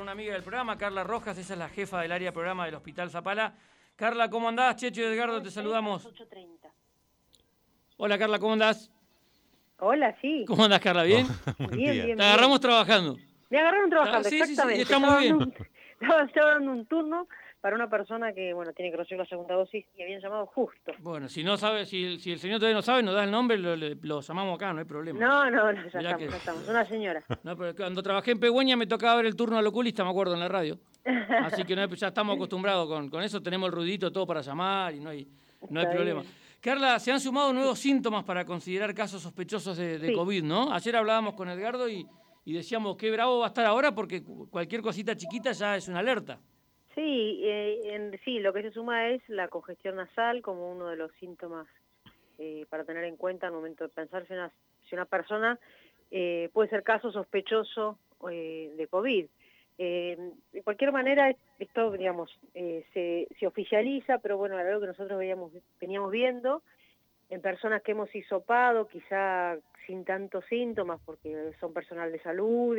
una amiga del programa, Carla Rojas, ella es la jefa del área de programa del Hospital Zapala. Carla, ¿cómo andás? Checho y Edgardo, te saludamos. 8:30. Hola, Carla, ¿cómo andás? Hola, sí. ¿Cómo andás, Carla? ¿Bien? Bien. Te agarramos trabajando. Me agarraron trabajando, Sí, exactamente. está muy bien. Estaba dando un turno para una persona que, tiene que recibir la segunda dosis y habían llamado justo. Bueno, si no sabe, si el señor todavía no sabe, nos da el nombre, lo llamamos acá, no hay problema. No, ya Mirá estamos. Una señora. No, pero cuando trabajé en Pegüeña me tocaba ver el turno al oculista, me acuerdo, en la radio. Así que ya estamos acostumbrados con eso, tenemos el ruidito todo para llamar y no hay problema. Bien. Carla, se han sumado nuevos síntomas para considerar casos sospechosos de Sí. COVID, ¿no? Ayer hablábamos con Edgardo y decíamos qué bravo va a estar ahora porque cualquier cosita chiquita ya es una alerta. Sí, sí, lo que se suma es la congestión nasal como uno de los síntomas para tener en cuenta al momento de pensar si una persona puede ser caso sospechoso de COVID. De cualquier manera, esto, digamos, se oficializa, pero bueno, era algo que nosotros veníamos viendo en personas que hemos hisopado, quizá sin tantos síntomas, porque son personal de salud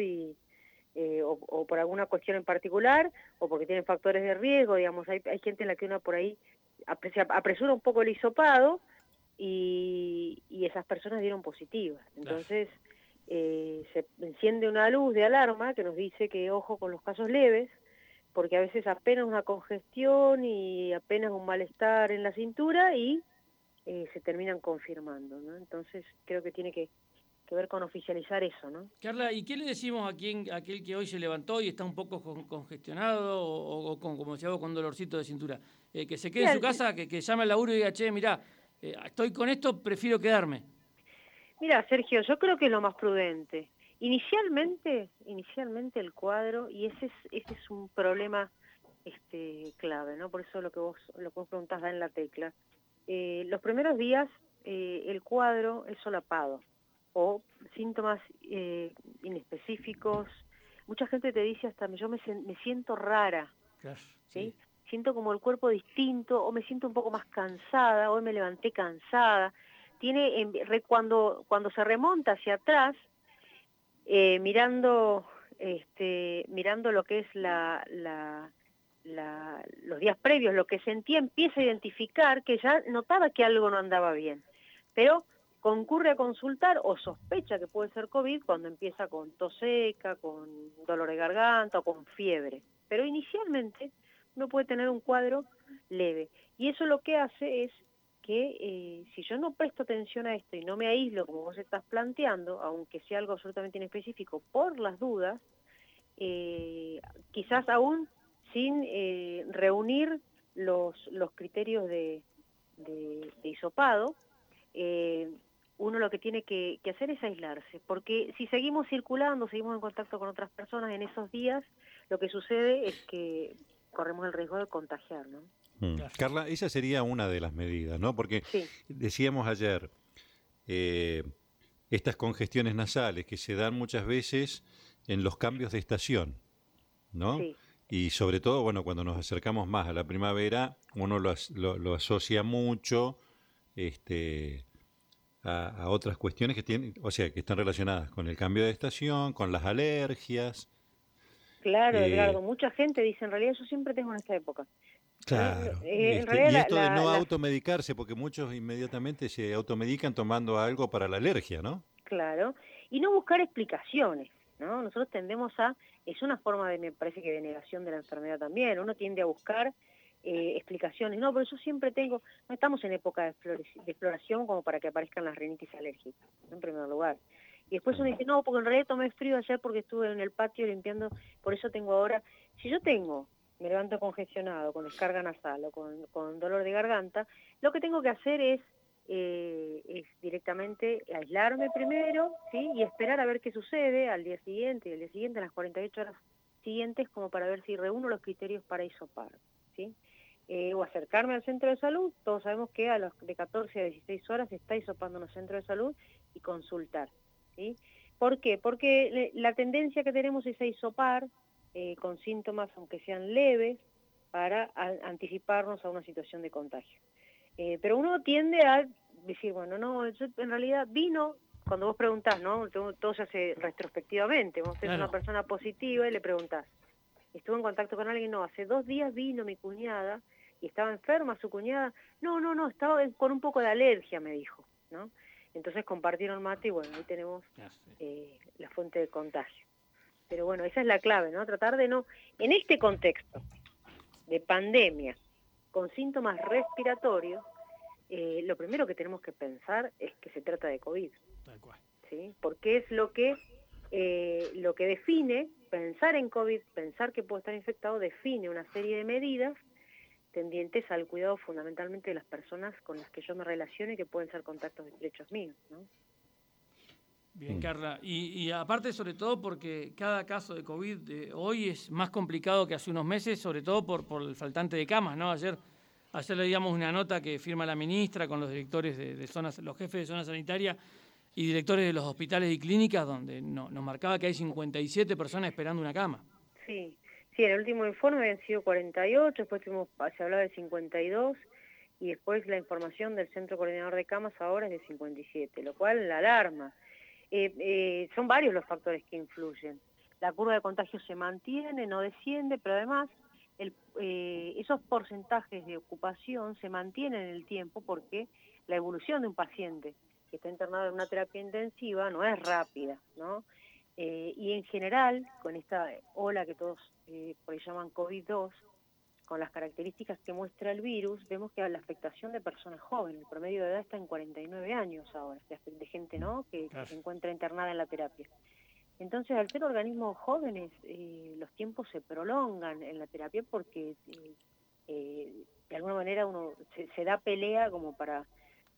o por alguna cuestión en particular, o porque tienen factores de riesgo, digamos, hay gente en la que uno por ahí se apresura un poco el hisopado y esas personas dieron positivas. Entonces, se enciende una luz de alarma que nos dice que ojo con los casos leves, porque a veces apenas una congestión y apenas un malestar en la cintura y se terminan confirmando, ¿no? Entonces creo que tiene que ver con oficializar eso, ¿no? Carla, ¿y qué le decimos a aquel que hoy se levantó y está un poco congestionado o como decía vos, con dolorcito de cintura? Que se quede en su casa, que llame al laburo y diga, che, mirá, estoy con esto, prefiero quedarme. Mira, Sergio, yo creo que es lo más prudente. Inicialmente el cuadro, y ese es un problema clave, ¿no? Por eso lo que vos preguntás da en la tecla. Los primeros días el cuadro es solapado o síntomas inespecíficos. Mucha gente te dice hasta yo me siento rara, Claro, ¿sí? Siento como el cuerpo distinto, o me siento un poco más cansada, hoy me levanté cansada. Cuando se remonta hacia atrás, mirando lo que es los días previos, lo que sentía, empieza a identificar que ya notaba que algo no andaba bien, pero concurre a consultar o sospecha que puede ser COVID cuando empieza con tos seca, con dolor de garganta o con fiebre. Pero inicialmente uno puede tener un cuadro leve y eso lo que hace es que si yo no presto atención a esto y no me aíslo como vos estás planteando, aunque sea algo absolutamente inespecífico, por las dudas, quizás aún sin reunir los criterios de hisopado, uno lo que tiene que hacer es aislarse, porque si seguimos circulando, seguimos en contacto con otras personas en esos días, lo que sucede es que corremos el riesgo de contagiar, ¿no? Claro. Carla, esa sería una de las medidas, ¿no? Porque decíamos ayer, estas congestiones nasales que se dan muchas veces en los cambios de estación, ¿no? Sí. Y sobre todo, bueno, cuando nos acercamos más a la primavera, uno lo asocia mucho a otras cuestiones que tienen, o sea, que están relacionadas con el cambio de estación, con las alergias. Claro, Edgardo, mucha gente dice, en realidad yo siempre tengo en esta época. Claro, en realidad y esto de no automedicarse, porque muchos inmediatamente se automedican tomando algo para la alergia, ¿no? Claro, y no buscar explicaciones, ¿no? Nosotros tendemos es una forma me parece que de negación de la enfermedad también, uno tiende a buscar explicaciones, no, pero yo siempre no estamos en época de exploración como para que aparezcan las rinitis alérgicas, en primer lugar. Y después uno dice, no, porque en realidad tomé frío ayer porque estuve en el patio limpiando, por eso tengo ahora, si yo me levanto congestionado, con descarga nasal o con dolor de garganta, lo que tengo que hacer es directamente aislarme primero, ¿sí? Y esperar a ver qué sucede al día siguiente, y al día siguiente, a las 48 horas siguientes, como para ver si reúno los criterios para hisopar, ¿sí? O acercarme al centro de salud, todos sabemos que de 14 a 16 horas se está hisopando en los centros de salud, y consultar, ¿sí? ¿Por qué? Porque la tendencia que tenemos es a hisopar con síntomas, aunque sean leves, para anticiparnos a una situación de contagio. Pero uno tiende a decir, bueno, no, yo en realidad cuando vos preguntás, ¿no? Todo se hace retrospectivamente, vos sos una persona positiva y le preguntás, estuvo en contacto con alguien, no, hace 2 días vino mi cuñada y estaba enferma su cuñada, no, estaba con un poco de alergia, me dijo, ¿no? Entonces compartieron mate y bueno, ahí tenemos la fuente de contagio. Pero bueno, esa es la clave, ¿no? Tratar de no, en este contexto de pandemia, con síntomas respiratorios, lo primero que tenemos que pensar es que se trata de COVID. Tal cual. ¿Sí? Porque es lo que define, pensar en COVID, pensar que puedo estar infectado, define una serie de medidas tendientes al cuidado fundamentalmente de las personas con las que yo me relaciono y que pueden ser contactos estrechos míos, ¿no? Bien, Carla. Y aparte, sobre todo, porque cada caso de COVID hoy es más complicado que hace unos meses, sobre todo por el faltante de camas, ¿no? Ayer leíamos una nota que firma la ministra con los directores de zonas, los jefes de zona sanitaria y directores de los hospitales y clínicas, donde nos marcaba que hay 57 personas esperando una cama. Sí, en el último informe habían sido 48, después se hablaba de 52, y después la información del Centro Coordinador de Camas ahora es de 57, lo cual la alarma. Son varios los factores que influyen. La curva de contagio se mantiene, no desciende, pero además esos porcentajes de ocupación se mantienen en el tiempo porque la evolución de un paciente que está internado en una terapia intensiva no es rápida, ¿no? Y en general, con esta ola que todos por ahí llaman COVID-2, con las características que muestra el virus, vemos que la afectación de personas jóvenes, el promedio de edad está en 49 años ahora, de gente, ¿no?, que se encuentra internada en la terapia. Entonces, al ser organismos jóvenes, los tiempos se prolongan en la terapia porque de alguna manera uno se da pelea como para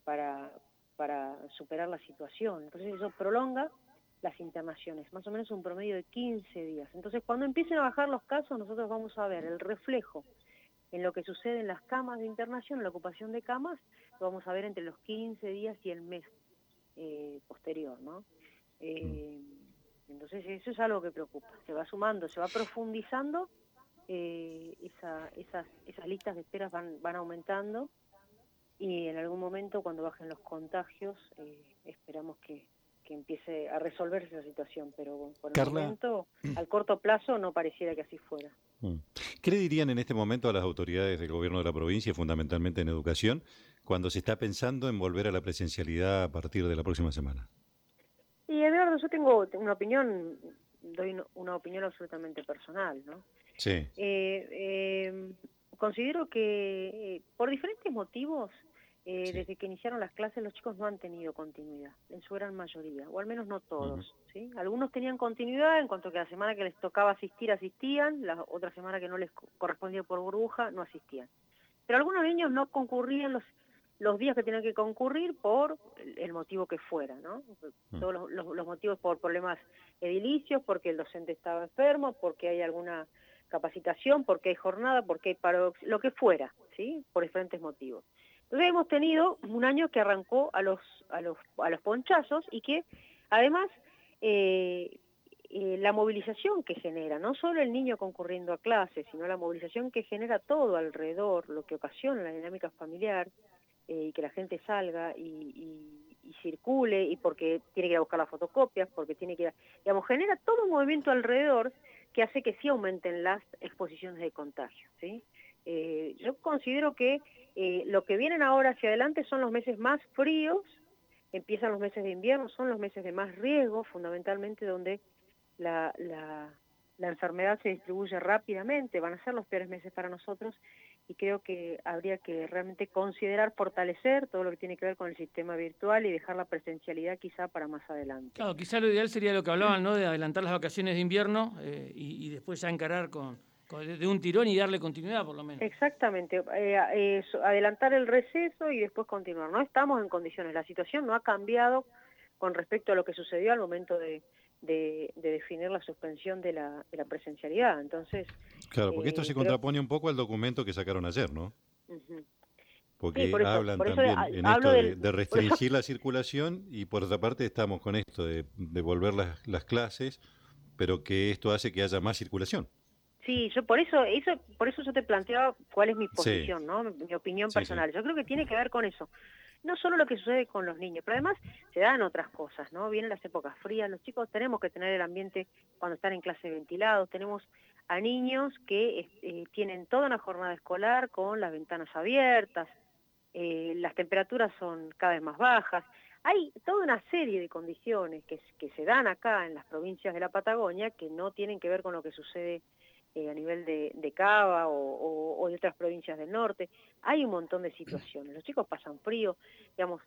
superar la situación. Entonces eso prolonga las internaciones, más o menos un promedio de 15 días. Entonces, cuando empiecen a bajar los casos, nosotros vamos a ver el reflejo en lo que sucede en las camas de internación, en la ocupación de camas, lo vamos a ver entre los 15 días y el mes posterior, ¿no? Entonces, eso es algo que preocupa. Se va sumando, se va profundizando, esas listas de esperas van aumentando, y en algún momento, cuando bajen los contagios, esperamos que empiece a resolverse la situación, pero por el momento, al corto plazo, no pareciera que así fuera. ¿Qué le dirían en este momento a las autoridades del gobierno de la provincia, fundamentalmente en educación, cuando se está pensando en volver a la presencialidad a partir de la próxima semana? Y Eduardo, yo tengo una opinión, doy una opinión absolutamente personal, ¿no? Sí. Considero que por diferentes motivos, desde que iniciaron las clases, los chicos no han tenido continuidad, en su gran mayoría, o al menos no todos, ¿sí? Algunos tenían continuidad en cuanto que la semana que les tocaba asistir, asistían, la otra semana que no les correspondía por burbuja, no asistían. Pero algunos niños no concurrían los días que tenían que concurrir por el motivo que fuera, ¿no? Todos los motivos por problemas edilicios, porque el docente estaba enfermo, porque hay alguna capacitación, porque hay jornada, porque hay paro, lo que fuera, ¿sí? Por diferentes motivos. Entonces hemos tenido un año que arrancó a los ponchazos y que además la movilización que genera, no solo el niño concurriendo a clases, sino la movilización que genera todo alrededor, lo que ocasiona la dinámica familiar, y que la gente salga y circule, y porque tiene que ir a buscar las fotocopias, porque tiene que ir digamos, genera todo un movimiento alrededor que hace que sí aumenten las exposiciones de contagio, ¿sí? Yo considero que lo que vienen ahora hacia adelante son los meses más fríos, empiezan los meses de invierno, son los meses de más riesgo, fundamentalmente donde la enfermedad se distribuye rápidamente, van a ser los peores meses para nosotros, y creo que habría que realmente considerar fortalecer todo lo que tiene que ver con el sistema virtual y dejar la presencialidad quizá para más adelante. Claro, quizá lo ideal sería lo que hablaban, ¿no?, de adelantar las vacaciones de invierno y después ya encarar de un tirón y darle continuidad, por lo menos. Exactamente, adelantar el receso y después continuar. No estamos en condiciones, la situación no ha cambiado con respecto a lo que sucedió al momento de definir la suspensión de la presencialidad. Entonces, claro, porque esto se contrapone un poco al documento que sacaron ayer, ¿no? Porque sí, por eso, hablan por eso también en esto de restringir la circulación, y por otra parte estamos con esto de volver las clases, pero que esto hace que haya más circulación. Sí, yo por eso yo te planteaba cuál es mi posición, sí, ¿no? Mi opinión personal. Sí. Yo creo que tiene que ver con eso. No solo lo que sucede con los niños, pero además se dan otras cosas, ¿no? Vienen las épocas frías, los chicos tenemos que tener el ambiente cuando están en clase ventilado, a niños que tienen toda una jornada escolar con las ventanas abiertas, las temperaturas son cada vez más bajas. Hay toda una serie de condiciones que se dan acá en las provincias de la Patagonia que no tienen que ver con lo que sucede a nivel de Cava o de otras provincias del norte. Hay un montón de situaciones. Los chicos pasan frío, digamos.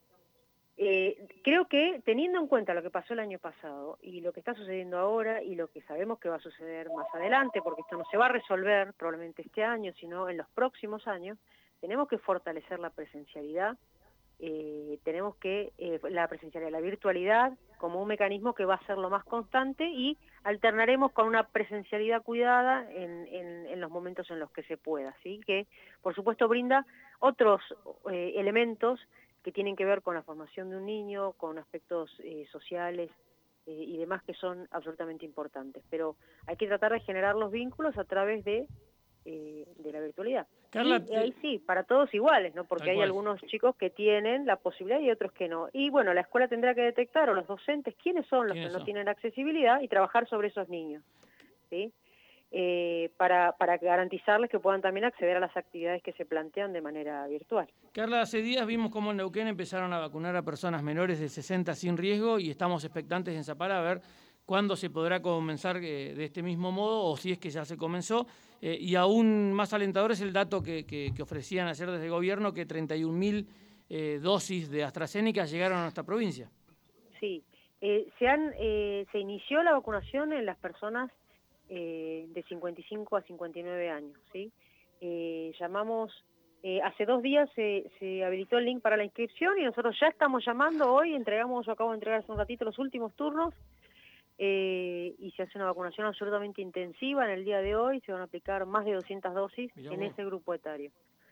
Creo que teniendo en cuenta lo que pasó el año pasado y lo que está sucediendo ahora y lo que sabemos que va a suceder más adelante, porque esto no se va a resolver probablemente este año, sino en los próximos años, tenemos que fortalecer la presencialidad. Tenemos que la presencialidad, la virtualidad como un mecanismo que va a ser lo más constante y alternaremos con una presencialidad cuidada en los momentos en los que se pueda, ¿sí? Que por supuesto brinda otros elementos que tienen que ver con la formación de un niño, con aspectos sociales y demás que son absolutamente importantes, pero hay que tratar de generar los vínculos a través de la virtualidad. Carla, y ahí sí, para todos iguales, ¿no? Porque hay algunos chicos que tienen la posibilidad y otros que no. Y bueno, la escuela tendrá que detectar, o los docentes, quiénes son los que no tienen accesibilidad y trabajar sobre esos niños, ¿sí? Para garantizarles que puedan también acceder a las actividades que se plantean de manera virtual. Carla, hace días vimos cómo en Neuquén empezaron a vacunar a personas menores de 60 sin riesgo y estamos expectantes en Zapala a ver cuándo se podrá comenzar de este mismo modo o si es que ya se comenzó. Y aún más alentador es el dato que ofrecían ayer desde el gobierno, que 31.000 dosis de AstraZeneca llegaron a nuestra provincia. Sí, se inició la vacunación en las personas de 55 a 59 años, ¿sí? Llamamos, hace 2 días se habilitó el link para la inscripción y nosotros ya estamos llamando hoy, acabo de entregar hace un ratito los últimos turnos, y se hace una vacunación absolutamente intensiva en el día de hoy, se van a aplicar más de 200 dosis en ese grupo etario.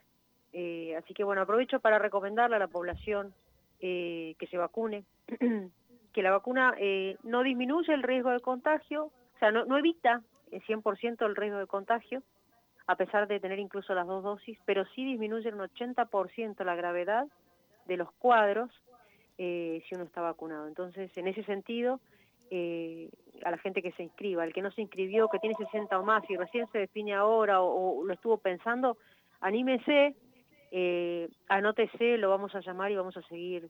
Así que bueno, aprovecho para recomendarle a la población que se vacune, que la vacuna no disminuye el riesgo de contagio, o sea, no evita el 100% el riesgo de contagio, a pesar de tener incluso las 2 dosis, pero sí disminuye en un 80% la gravedad de los cuadros si uno está vacunado. Entonces, en ese sentido, a la gente que se inscriba, el que no se inscribió, que tiene 60 o más y recién se define ahora o lo estuvo pensando, anímese, anótese, lo vamos a llamar y vamos a seguir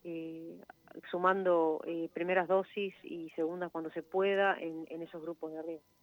sumando primeras dosis y segundas cuando se pueda en esos grupos de riesgo.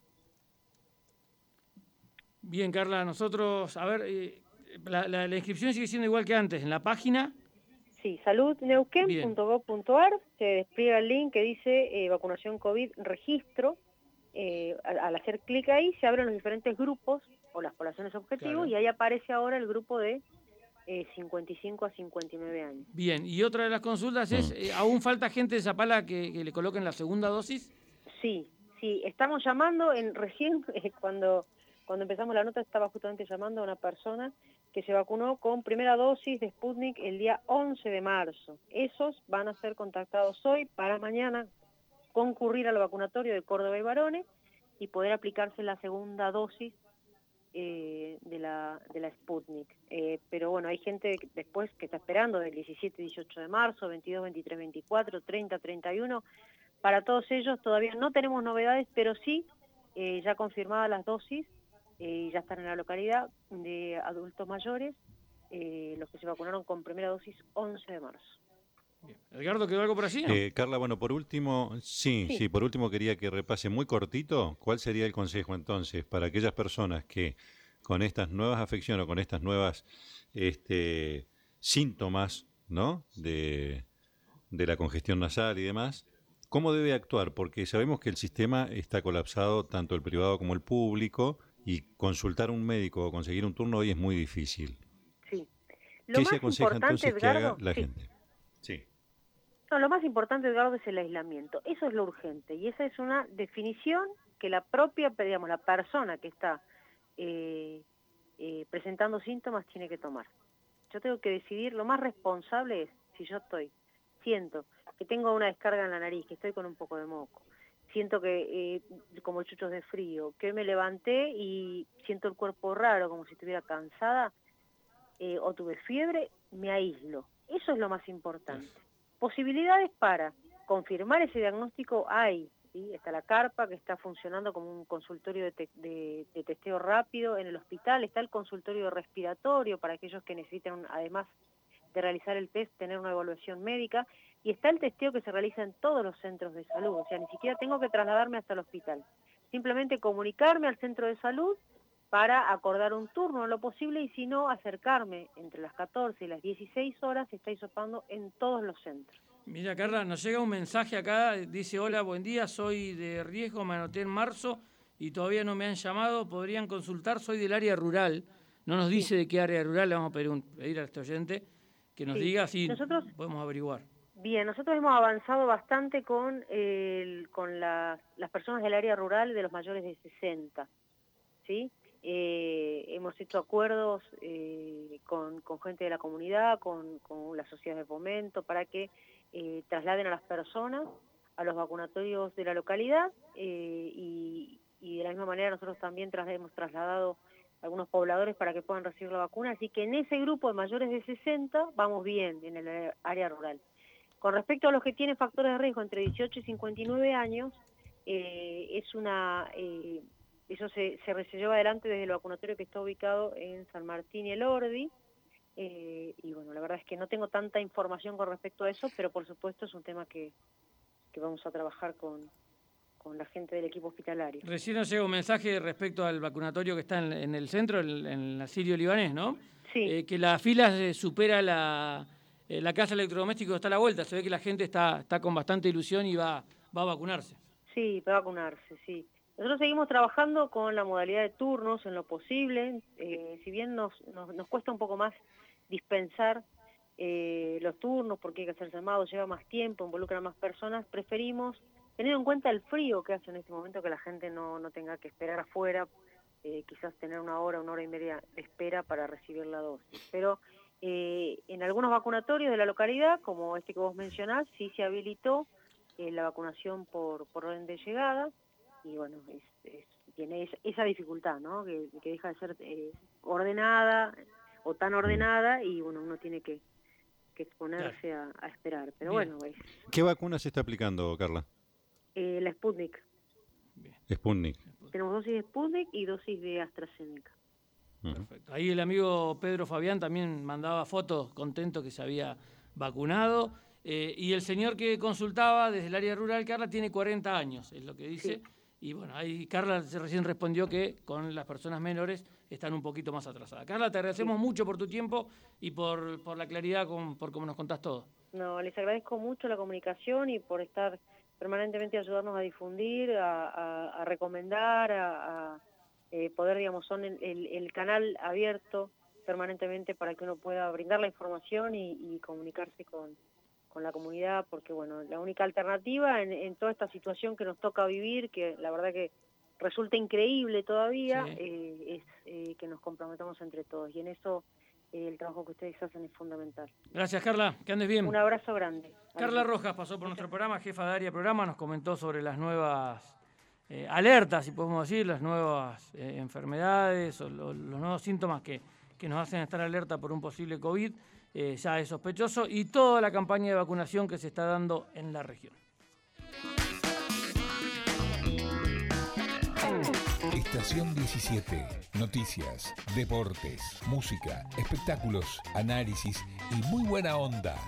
Bien, Carla, nosotros, a ver, la inscripción sigue siendo igual que antes, en la página. Sí, saludneuquén.gov.ar, se despliega el link que dice vacunación COVID registro. Al hacer clic ahí se abren los diferentes grupos o las poblaciones objetivos, claro. Y ahí aparece ahora el grupo de 55 a 59 años. Bien, y otra de las consultas es, ¿aún falta gente de Zapala que le coloquen la segunda dosis? Sí, estamos llamando, recién cuando empezamos la nota estaba justamente llamando a una persona que se vacunó con primera dosis de Sputnik el día 11 de marzo. Esos van a ser contactados hoy para mañana concurrir al vacunatorio de Córdoba y Varones y poder aplicarse la segunda dosis de la Sputnik. Pero bueno, hay gente después que está esperando del 17 y 18 de marzo, 22, 23, 24, 30, 31. Para todos ellos todavía no tenemos novedades, pero sí ya confirmadas las dosis. Ya están en la localidad de adultos mayores, los que se vacunaron con primera dosis 11 de marzo. Bien. Edgardo, ¿quedó algo por allí? ¿No? Carla, bueno, por último, por último quería que repase muy cortito cuál sería el consejo entonces para aquellas personas que con estas nuevas afecciones o con estas nuevas síntomas, ¿no? de la congestión nasal y demás, ¿cómo debe actuar? Porque sabemos que el sistema está colapsado, tanto el privado como el público, y consultar a un médico o conseguir un turno hoy es muy difícil. Sí. ¿Qué se aconseja entonces que haga la gente? Sí. No, lo más importante, Edgardo, es el aislamiento. Eso es lo urgente. Y esa es una definición que la propia, digamos, la persona que está presentando síntomas tiene que tomar. Yo tengo que decidir, lo más responsable es, si yo siento que tengo una descarga en la nariz, que estoy con un poco de moco, siento que como chuchos de frío, que me levanté y siento el cuerpo raro, como si estuviera cansada, o tuve fiebre, me aíslo. Eso es lo más importante. Posibilidades para confirmar ese diagnóstico hay, ¿sí? Está la carpa, que está funcionando como un consultorio de testeo rápido. En el hospital está el consultorio respiratorio para aquellos que necesiten, además de realizar el test, tener una evaluación médica. Y está el testeo que se realiza en todos los centros de salud, o sea, ni siquiera tengo que trasladarme hasta el hospital. Simplemente comunicarme al centro de salud para acordar un turno en lo posible, y si no, acercarme entre las 14 y las 16 horas, se está hisopando en todos los centros. Mira, Carla, nos llega un mensaje acá, dice: hola, buen día, soy de riesgo, me anoté en marzo y todavía no me han llamado, podrían consultar, soy del área rural. No nos dice de qué área rural, le vamos a pedir a este oyente que nos diga, si nosotros podemos averiguar. Bien, nosotros hemos avanzado bastante con las personas del área rural de los mayores de 60, ¿sí? Hemos hecho acuerdos con gente de la comunidad, con la sociedad de fomento, para que trasladen a las personas a los vacunatorios de la localidad, y de la misma manera nosotros también hemos trasladado a algunos pobladores para que puedan recibir la vacuna, así que en ese grupo de mayores de 60 vamos bien en el área rural. Con respecto a los que tienen factores de riesgo entre 18 y 59 años, eso se lleva adelante desde el vacunatorio que está ubicado en San Martín y Elordi, y bueno, la verdad es que no tengo tanta información con respecto a eso, pero por supuesto es un tema que vamos a trabajar con la gente del equipo hospitalario. Recién nos llega un mensaje respecto al vacunatorio que está en el centro, en la Sirio Libanés, ¿no? Sí. Que la fila supera la casa electrodoméstico, está a la vuelta, se ve que la gente está con bastante ilusión y va a vacunarse. Sí, va a vacunarse, sí. Nosotros seguimos trabajando con la modalidad de turnos en lo posible, si bien nos cuesta un poco más dispensar los turnos porque hay que hacer llamados, lleva más tiempo, involucra a más personas, preferimos, teniendo en cuenta el frío que hace en este momento, que la gente no tenga que esperar afuera, quizás tener una hora y media de espera para recibir la dosis. Pero en algunos vacunatorios de la localidad, como este que vos mencionás, sí se habilitó la vacunación por orden de llegada, y bueno, tiene esa dificultad, ¿no? Que deja de ser ordenada o tan ordenada, y bueno, uno tiene que exponerse a esperar. Pero bien. Bueno, ¿Qué vacuna se está aplicando, Carla? La Sputnik. Bien. Sputnik. Tenemos dosis de Sputnik y dosis de AstraZeneca. Perfecto. Ahí el amigo Pedro Fabián también mandaba fotos, contento que se había vacunado. Y el señor que consultaba desde el área rural, Carla, tiene 40 años, es lo que dice. Sí. Y bueno, ahí Carla recién respondió que con las personas menores están un poquito más atrasadas. Carla, te agradecemos mucho por tu tiempo y por la claridad, por cómo nos contás todo. No, les agradezco mucho la comunicación y por estar permanentemente ayudarnos a difundir, a recomendar, a poder, digamos, son el canal abierto permanentemente para que uno pueda brindar la información y comunicarse con la comunidad, porque bueno, la única alternativa en toda esta situación que nos toca vivir, que la verdad que resulta increíble todavía, sí, es que nos comprometamos entre todos, y en eso el trabajo que ustedes hacen es fundamental. Gracias, Carla, que andes bien. Un abrazo grande. Carla Rojas pasó por nuestro programa, jefa de área programa, nos comentó sobre las nuevas alertas, si podemos decir, las nuevas enfermedades o los nuevos síntomas que nos hacen estar alerta por un posible COVID. Ya es sospechoso, y toda la campaña de vacunación que se está dando en la región. Estación 17. Noticias, deportes, música, espectáculos, análisis y muy buena onda.